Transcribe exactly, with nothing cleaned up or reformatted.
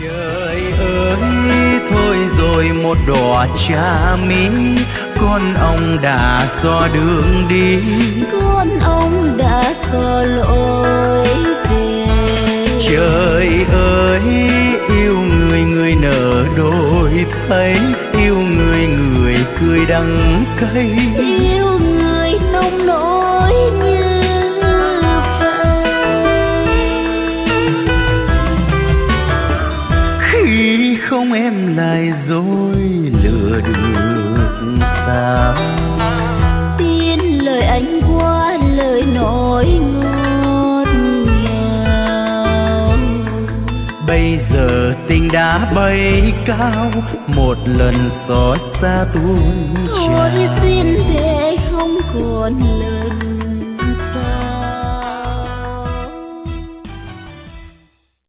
Trời ơi thôi rồi một đóa trà mi, con ông đã xóa đường đi, con ông đã xóa lối về. Trời ơi yêu người người nở đôi thấy, yêu người người cười đắng cay, yêu người nông nỗi như vậy. Khi không em lại dối lừa được sao, tin lời anh qua lời nói ngọt ngào. Bây giờ tình đã bay cao, một lần xót xa tuôn Thôi trào. xin để không còn lần